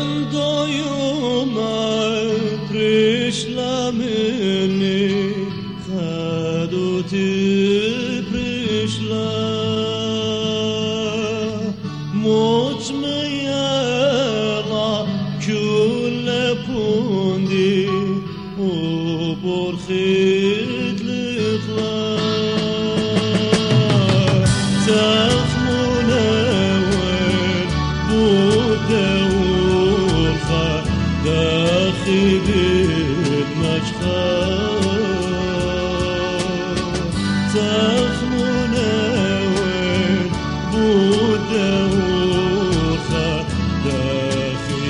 Prišla meni, kado ti prišla, moč me jela, kulle pundi, وبرخيت الإخلاء تاف مناول بودور خا داخلي بمجخار تاف مناول بودور خا داخلي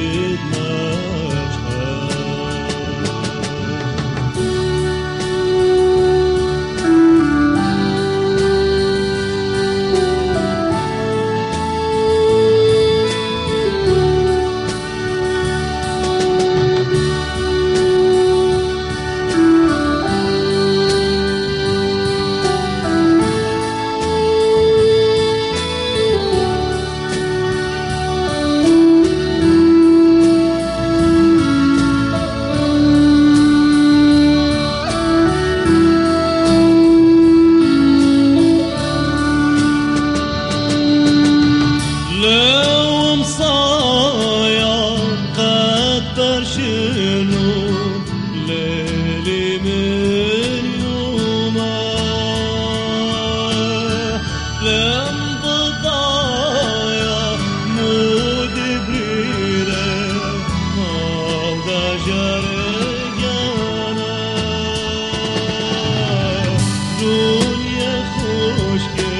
شنو ليلي من يومه لم بضايا مود بريره هذا جرجانا دنيا خوشكه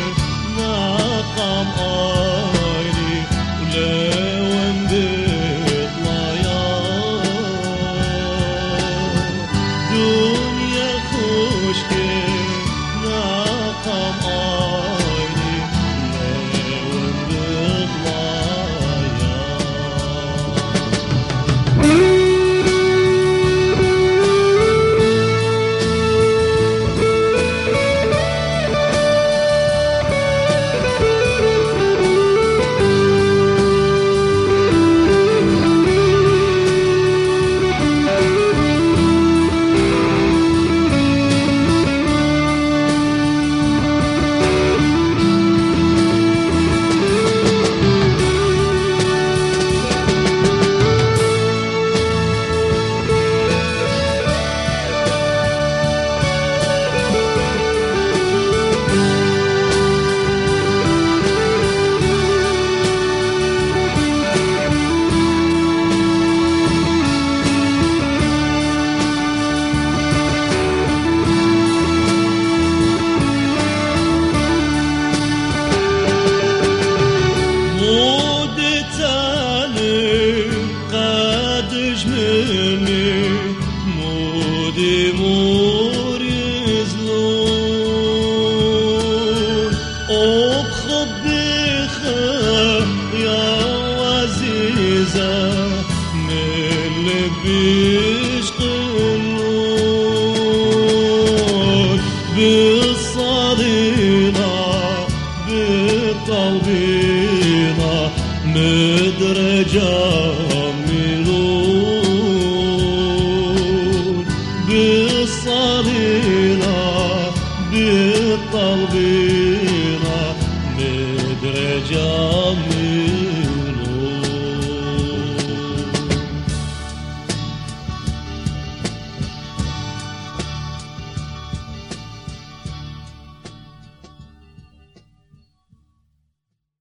ناقم عيني ولون دنيا خوشكه ناقم عيني لون بضلايا مودي مور يزلون وبخبيخ يا عزيزة من بيشقلون بالصدينة بالطوبينة مدرجة بالصليلة بالطلبيلة مدرجة